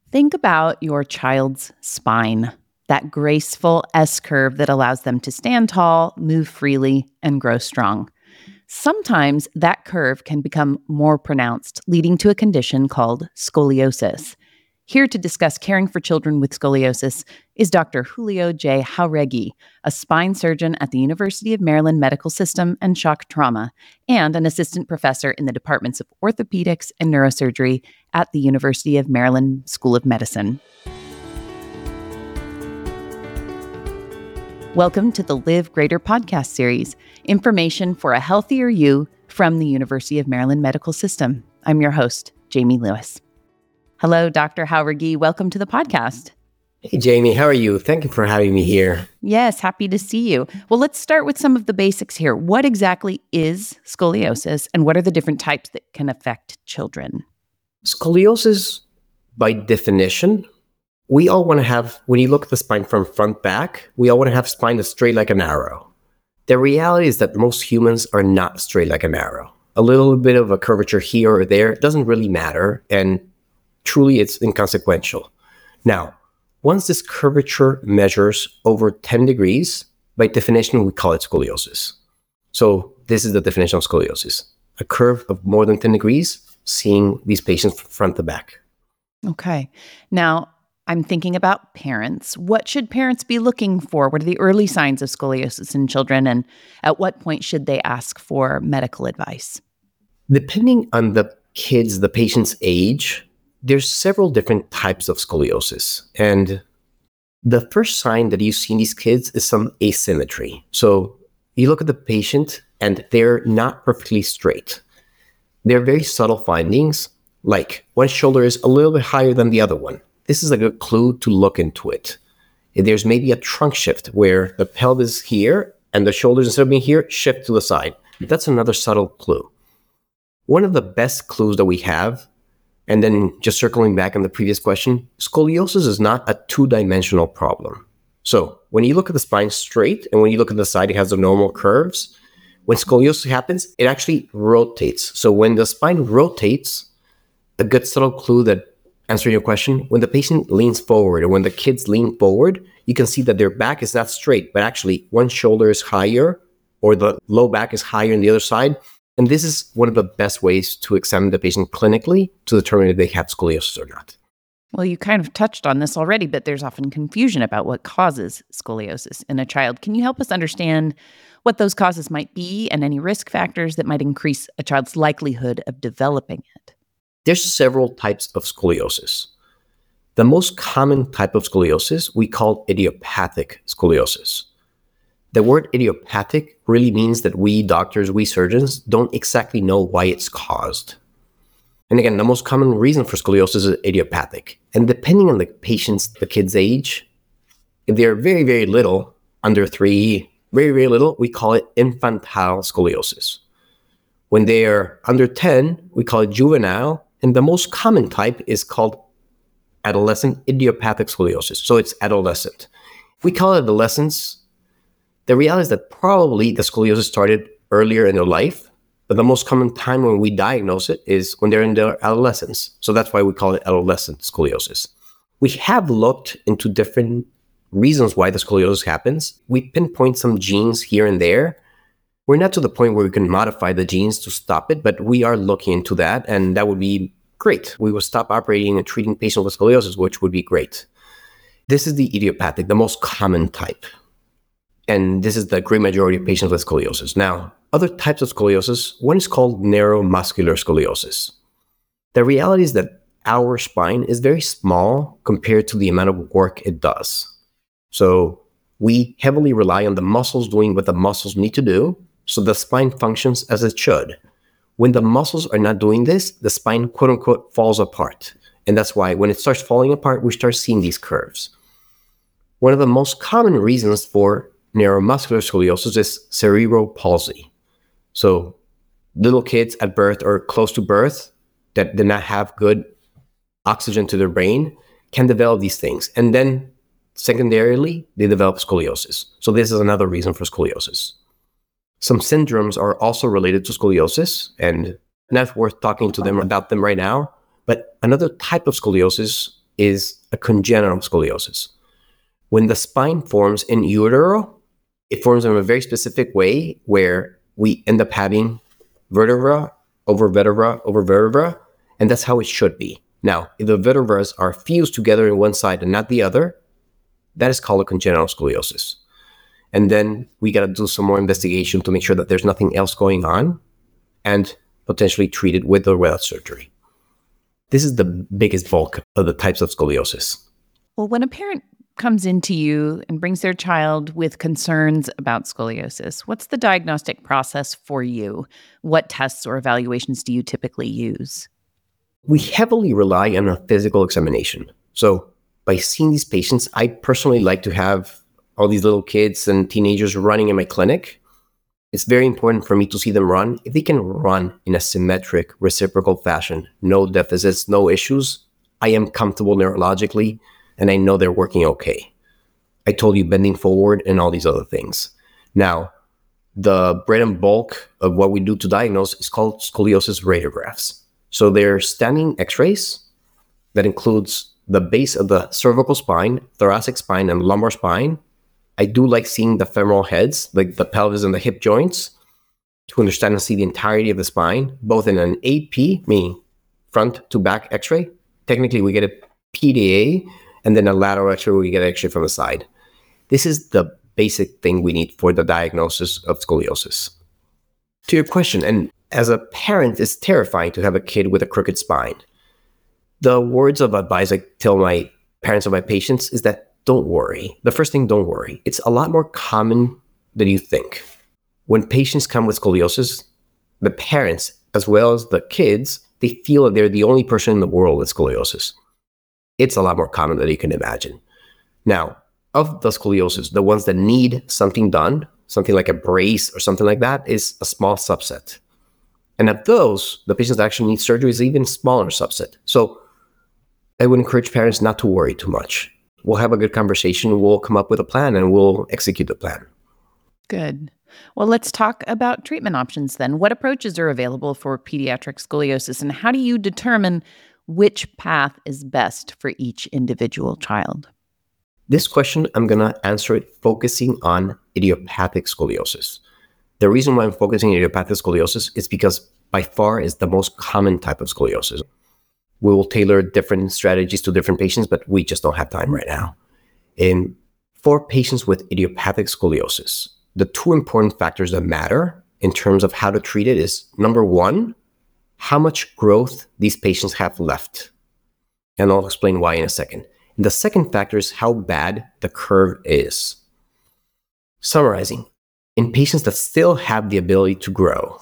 Think about your child's spine, that graceful S curve that allows them to stand tall, move freely, and grow strong. Sometimes that curve can become more pronounced, leading to a condition called scoliosis. Here to discuss caring for children with scoliosis is Dr. Julio J. Jauregui, a spine surgeon at the University of Maryland Medical System and Shock Trauma, and an assistant professor in the departments of orthopedics and neurosurgery at the University of Maryland School of Medicine. Welcome to the Live Greater podcast series, information for a healthier you from the University of Maryland Medical System. I'm your host, Jamie Lewis. Hello, Dr. Jauregui. Welcome to the podcast. Hey, Jamie. How are you? Thank you for having me here. Yes, happy to see you. Well, let's start with some of the basics here. What exactly is scoliosis, and what are the different types that can affect children? Scoliosis, by definition, we all want to have, when you look at the spine from front back, we all want to have spine that's straight like an arrow. The reality is that most humans are not straight like an arrow. A little bit of a curvature here or there doesn't really matter, and truly it's inconsequential. Now, once this curvature measures over 10 degrees, by definition, we call it scoliosis. So this is the definition of scoliosis: a curve of more than 10 degrees, seeing these patients from front to back. Okay. Now, I'm thinking about parents. What should parents be looking for? What are the early signs of scoliosis in children, and at what point should they ask for medical advice? Depending on the patient's age, there's several different types of scoliosis. And the first sign that you see in these kids is some asymmetry. So you look at the patient and they're not perfectly straight. They're very subtle findings, like one shoulder is a little bit higher than the other one. This is a good clue to look into it. There's maybe a trunk shift where the pelvis is here and the shoulders, instead of being here, shift to the side. That's another subtle clue. One of the best clues that we have, and then just circling back on the previous question, scoliosis is not a two-dimensional problem. So when you look at the spine straight and when you look at the side, it has the normal curves. When scoliosis happens, it actually rotates. So when the spine rotates, a good subtle clue that answering your question, when the patient leans forward or when the kids lean forward, you can see that their back is not straight, but actually one shoulder is higher or the low back is higher on the other side. And this is one of the best ways to examine the patient clinically to determine if they have scoliosis or not. Well, you kind of touched on this already, but there's often confusion about what causes scoliosis in a child. Can you help us understand what those causes might be and any risk factors that might increase a child's likelihood of developing it? There's several types of scoliosis. The most common type of scoliosis we call idiopathic scoliosis. The word idiopathic really means that we doctors, we surgeons, don't exactly know why it's caused. And again, the most common reason for scoliosis is idiopathic. And depending on the kid's age, if they're very, very little, under 3, very, very little, we call it infantile scoliosis. When they are under 10, we call it juvenile. And the most common type is called adolescent idiopathic scoliosis. So it's adolescent. If we call it adolescence, the reality is that probably the scoliosis started earlier in their life, but the most common time when we diagnose it is when they're in their adolescence. So that's why we call it adolescent scoliosis. We have looked into different reasons why the scoliosis happens. We pinpoint some genes here and there. We're not to the point where we can modify the genes to stop it, but we are looking into that, and that would be great. We will stop operating and treating patients with scoliosis, which would be great. This is the idiopathic, the most common type. And this is the great majority of patients with scoliosis. Now, other types of scoliosis, one is called neuromuscular scoliosis. The reality is that our spine is very small compared to the amount of work it does. So we heavily rely on the muscles doing what the muscles need to do, so the spine functions as it should. When the muscles are not doing this, the spine, quote unquote, falls apart. And that's why when it starts falling apart, we start seeing these curves. One of the most common reasons for neuromuscular scoliosis is cerebral palsy. So little kids at birth or close to birth that did not have good oxygen to their brain can develop these things. And then secondarily, they develop scoliosis. So this is another reason for scoliosis. Some syndromes are also related to scoliosis, and not worth talking to them about them right now. But another type of scoliosis is a congenital scoliosis. When the spine forms in utero, it forms in a very specific way where we end up having vertebra over vertebra over vertebra, and that's how it should be. Now, if the vertebrae are fused together in one side and not the other, that is called a congenital scoliosis. And then we got to do some more investigation to make sure that there's nothing else going on and potentially treat it with or without surgery. This is the biggest bulk of the types of scoliosis. Well, when a parent comes into you and brings their child with concerns about scoliosis, what's the diagnostic process for you? What tests or evaluations do you typically use? We heavily rely on a physical examination. So by seeing these patients, I personally like to have all these little kids and teenagers running in my clinic. It's very important for me to see them run. If they can run in a symmetric, reciprocal fashion, no deficits, no issues, I am comfortable neurologically and I know they're working okay. I told you bending forward and all these other things. Now, the bread and bulk of what we do to diagnose is called scoliosis radiographs. So they're standing x-rays that includes the base of the cervical spine, thoracic spine, and lumbar spine. I do like seeing the femoral heads, like the pelvis and the hip joints, to understand and see the entirety of the spine, both in an AP, meaning front to back x-ray. Technically, we get a PDA, and then a lateral x-ray, we get an x-ray from the side. This is the basic thing we need for the diagnosis of scoliosis. To your question, and as a parent, it's terrifying to have a kid with a crooked spine. The words of advice I tell my parents of my patients is that don't worry. The first thing, don't worry. It's a lot more common than you think. When patients come with scoliosis, the parents, as well as the kids, they feel that they're the only person in the world with scoliosis. It's a lot more common than you can imagine. Now, of the scoliosis, the ones that need something done, something like a brace or something like that, is a small subset. And of those, the patients that actually need surgery is an even smaller subset. So I would encourage parents not to worry too much. We'll have a good conversation. We'll come up with a plan and we'll execute the plan. Good. Well, let's talk about treatment options then. What approaches are available for pediatric scoliosis, and how do you determine which path is best for each individual child? This question, I'm going to answer it focusing on idiopathic scoliosis. The reason why I'm focusing on idiopathic scoliosis is because by far is the most common type of scoliosis. We will tailor different strategies to different patients, but we just don't have time right now. And for patients with idiopathic scoliosis, the two important factors that matter in terms of how to treat it is, number one, how much growth these patients have left. And I'll explain why in a second. And the second factor is how bad the curve is. Summarizing, in patients that still have the ability to grow,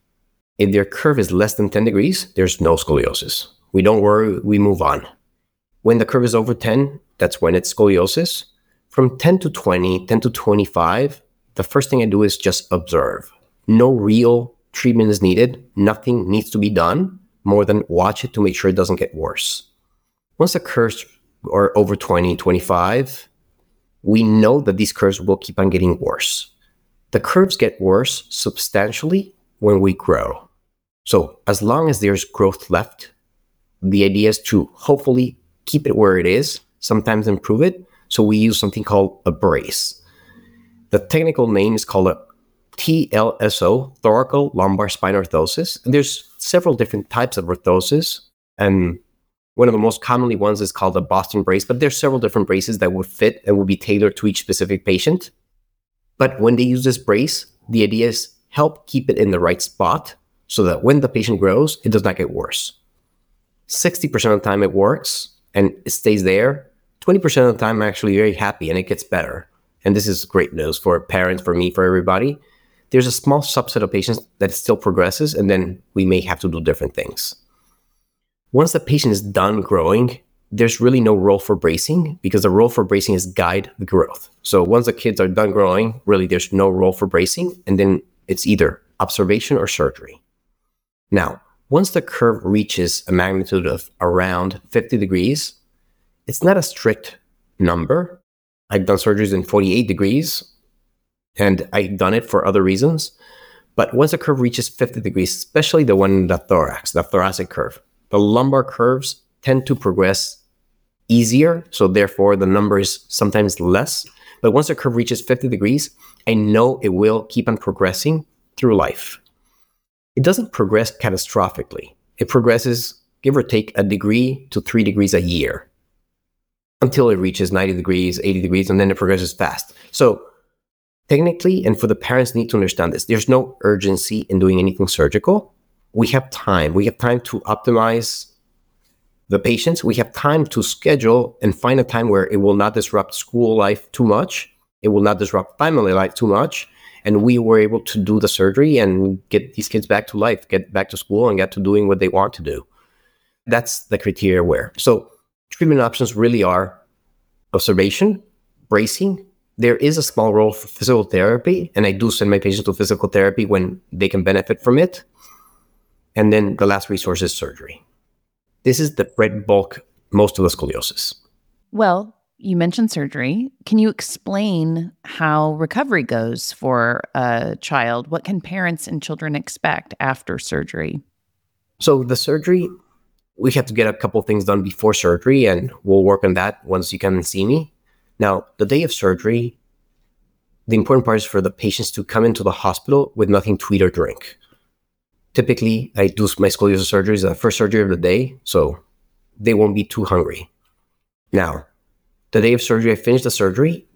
if their curve is less than 10 degrees, there's no scoliosis. We don't worry, we move on. When the curve is over 10, that's when it's scoliosis. From 10 to 20, 10 to 25, the first thing I do is just observe. No real treatment is needed. Nothing needs to be done more than watch it to make sure it doesn't get worse. Once the curves are over 20, 25, we know that these curves will keep on getting worse. The curves get worse substantially when we grow. So as long as there's growth left, the idea is to hopefully keep it where it is, sometimes improve it. So we use something called a brace. The technical name is called a TLSO, thoracic lumbar spine orthosis. And there's several different types of orthosis. And one of the most commonly ones is called a Boston brace, but there's several different braces that would fit and would be tailored to each specific patient. But when they use this brace, the idea is help keep it in the right spot so that when the patient grows, it does not get worse. 60% of the time it works and it stays there. 20% of the time I'm actually very happy and it gets better. And this is great news for parents, for me, for everybody. There's a small subset of patients that still progresses and then we may have to do different things. Once the patient is done growing, there's really no role for bracing because the role for bracing is guide the growth. So once the kids are done growing, really there's no role for bracing, and then it's either observation or surgery. Now, once the curve reaches a magnitude of around 50 degrees, it's not a strict number. I've done surgeries in 48 degrees, and I've done it for other reasons. But once the curve reaches 50 degrees, especially the one in the thorax, the thoracic curve, the lumbar curves tend to progress easier. So therefore, the number is sometimes less. But once the curve reaches 50 degrees, I know it will keep on progressing through life. It doesn't progress catastrophically. It progresses, give or take, a degree to 3 degrees a year until it reaches 90 degrees, 80 degrees, and then it progresses fast. So technically, and for the parents need to understand this, there's no urgency in doing anything surgical. We have time. We have time to optimize the patients. We have time to schedule and find a time where it will not disrupt school life too much. It will not disrupt family life too much. And we were able to do the surgery and get these kids back to life, get back to school, and get to doing what they want to do. That's the criteria where. So treatment options really are observation, bracing. There is a small role for physical therapy, and I do send my patients to physical therapy when they can benefit from it. And then the last resource is surgery. This is the bread bulk, most of the scoliosis. Well, you mentioned surgery. Can you explain how recovery goes for a child? What can parents and children expect after surgery? So the surgery, we have to get a couple things done before surgery, and we'll work on that once you come and see me. Now, the day of surgery, the important part is for the patients to come into the hospital with nothing to eat or drink. Typically, I do my scoliosis surgeries the first surgery of the day, so they won't be too hungry. Now, the day of surgery, I finish the surgery.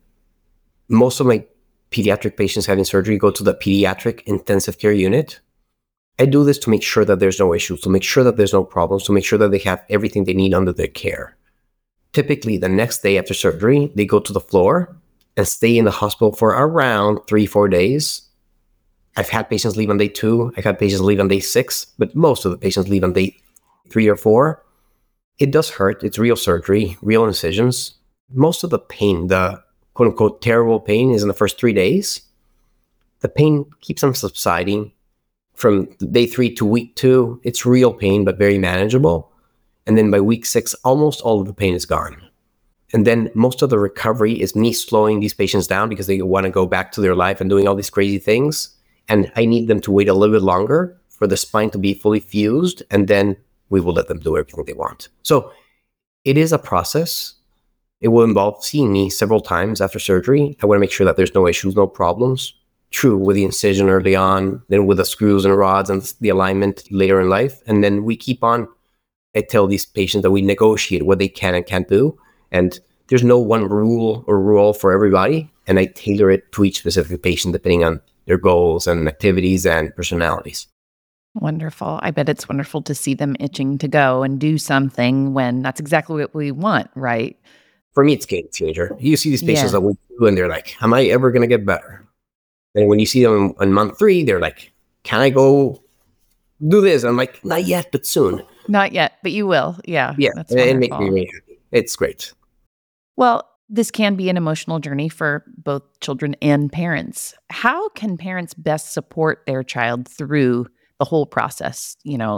Most of my pediatric patients having surgery go to the pediatric intensive care unit. I do this to make sure that there's no issues, to make sure that there's no problems, to make sure that they have everything they need under their care. Typically, the next day after surgery, they go to the floor and stay in the hospital for around 3-4 days. I've had patients leave on day 2. I've had patients leave on day 6, but most of the patients leave on day 3 or 4. It does hurt. It's real surgery, real incisions. Most of the pain, the quote unquote terrible pain, is in the first 3 days. The pain keeps on subsiding from day 3 to week 2. It's real pain, but very manageable. And then by week 6, almost all of the pain is gone. And then most of the recovery is me slowing these patients down because they want to go back to their life and doing all these crazy things. And I need them to wait a little bit longer for the spine to be fully fused, and then we will let them do everything they want. So it is a process. It will involve seeing me several times after surgery. I want to make sure that there's no issues, no problems. True, with the incision early on, then with the screws and rods and the alignment later in life. And then we keep on. I tell these patients that we negotiate what they can and can't do. And there's no one rule for everybody. And I tailor it to each specific patient depending on their goals and activities and personalities. Wonderful. I bet it's wonderful to see them itching to go and do something when that's exactly what we want, right? For me, it's game changer. You see these patients Yeah. that we do, and they're like, am I ever going to get better? And when you see them on month 3, they're like, can I go do this? I'm like, not yet, but soon. Not yet, but you will. Yeah. Yeah, That's it makes me wonderful. really happy. It's great. Well, this can be an emotional journey for both children and parents. How can parents best support their child through the whole process?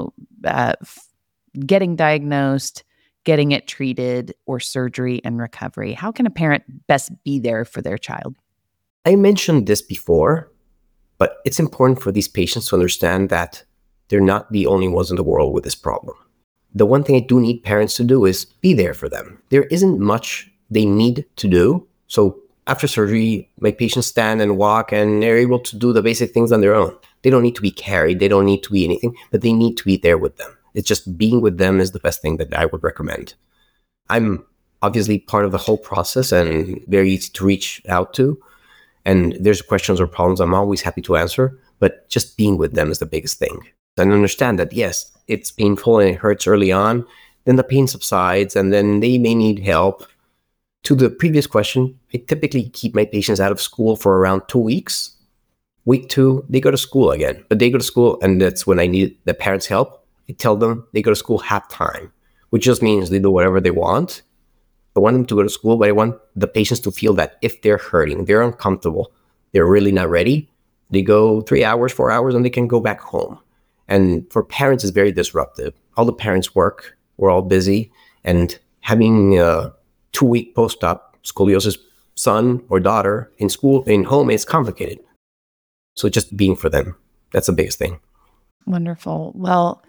Getting diagnosed, getting it treated, or surgery and recovery. How can a parent best be there for their child? I mentioned this before, but it's important for these patients to understand that they're not the only ones in the world with this problem. The one thing I do need parents to do is be there for them. There isn't much they need to do. So after surgery, my patients stand and walk, and they're able to do the basic things on their own. They don't need to be carried. They don't need to be anything, but they need to be there with them. It's just being with them is the best thing that I would recommend. I'm obviously part of the whole process and very easy to reach out to. And there's questions or problems I'm always happy to answer, but just being with them is the biggest thing. And understand that, yes, it's painful and it hurts early on, then the pain subsides and then they may need help. To the previous question, I typically keep my patients out of school for around 2 weeks. Week 2, they go to school again, but they go to school, and that's when I need the parents' help. I tell them they go to school half time, which just means they do whatever they want. I want them to go to school, but I want the patients to feel that if they're hurting, they're uncomfortable, they're really not ready, they go 3 hours, 4 hours, and they can go back home. And for parents, it's very disruptive. All the parents work, we're all busy, and having a 2-week post-op scoliosis son or daughter in school, in home, is complicated. So just being for them, that's the biggest thing. Wonderful. Well,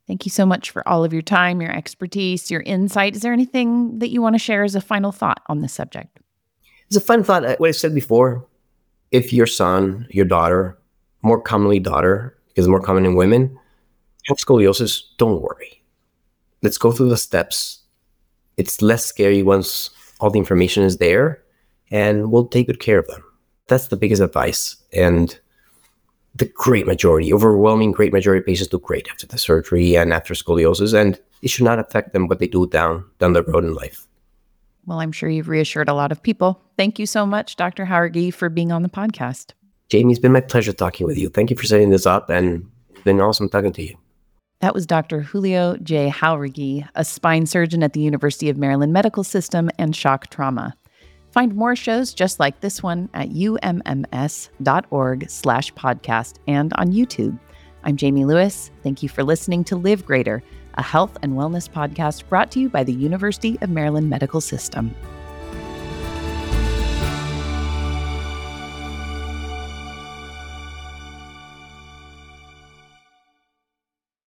Thank you so much for all of your time, your expertise, your insight. Is there anything that you want to share as a final thought on this subject? As a final thought, what I said before, if your son, your daughter, more commonly daughter, because it's more common in women, have scoliosis, don't worry. Let's go through the steps. It's less scary once all the information is there, and we'll take good care of them. That's the biggest advice. And the overwhelming great majority of patients do great after the surgery and after scoliosis, and it should not affect them what they do down the road in life. Well, I'm sure you've reassured a lot of people. Thank you so much, Dr. Jauregui, for being on the podcast. Jamie, it's been my pleasure talking with you. Thank you for setting this up, and it's been awesome talking to you. That was Dr. Julio J. Jauregui, a spine surgeon at the University of Maryland Medical System and shock trauma. Find more shows just like this one at umms.org/podcast and on YouTube. I'm Jamie Lewis. Thank you for listening to Live Greater, a health and wellness podcast brought to you by the University of Maryland Medical System.